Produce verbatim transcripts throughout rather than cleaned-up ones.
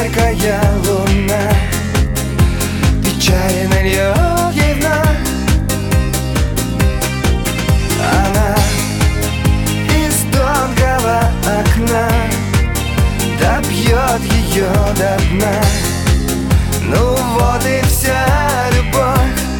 горькая луна печально льет ей вновь. Она из тонкого окна допьет ее до дна. Ну вот и вся любовь.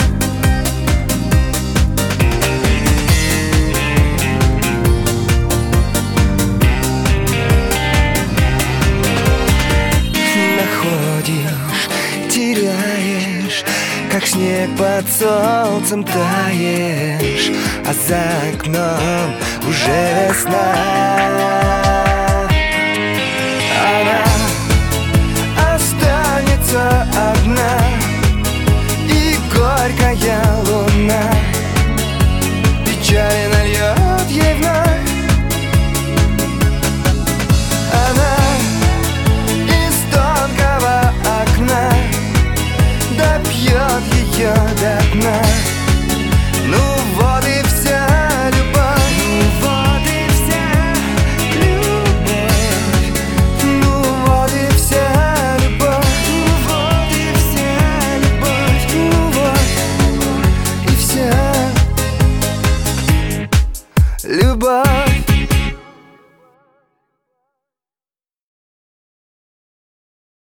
Находишь, теряешь, как снег под солнцем таешь, а за окном уже весна. Она останется одна, и горькая луна печально льет ей вновь. Она из тонкого окна допьет ее до дна. Ну вот и вся любовь. Ну вот и вся любовь. Ну вот и вся любовь. Ну вот и вся любовь. Ну вот и вся любовь.